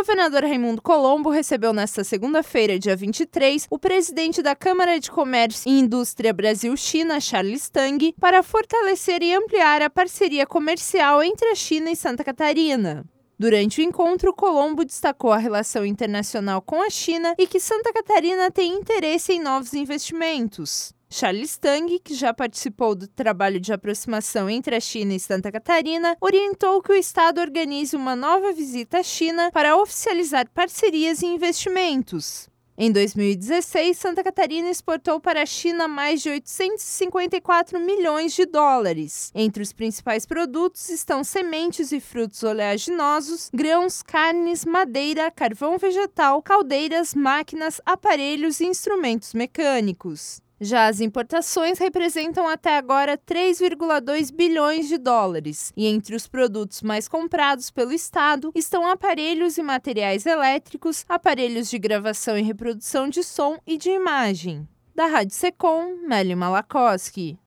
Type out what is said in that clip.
governador Raimundo Colombo recebeu nesta segunda-feira, dia 23, o presidente da Câmara de Comércio e Indústria Brasil-China, Charles Tang, para fortalecer e ampliar a parceria comercial entre a China e Santa Catarina. Durante o encontro, Colombo destacou a relação internacional com a China e que Santa Catarina tem interesse em novos investimentos. Charles Tang, que já participou do trabalho de aproximação entre a China e Santa Catarina, orientou que o Estado organize uma nova visita à China para oficializar parcerias e investimentos. Em 2016, Santa Catarina exportou para a China mais de 854 milhões de dólares. Entre os principais produtos estão sementes e frutos oleaginosos, grãos, carnes, madeira, carvão vegetal, caldeiras, máquinas, aparelhos e instrumentos mecânicos. Já as importações representam até agora 3,2 bilhões de dólares, e entre os produtos mais comprados pelo Estado estão aparelhos e materiais elétricos, aparelhos de gravação e reprodução de som e de imagem. Da Rádio Secom, Mélia Malakoski.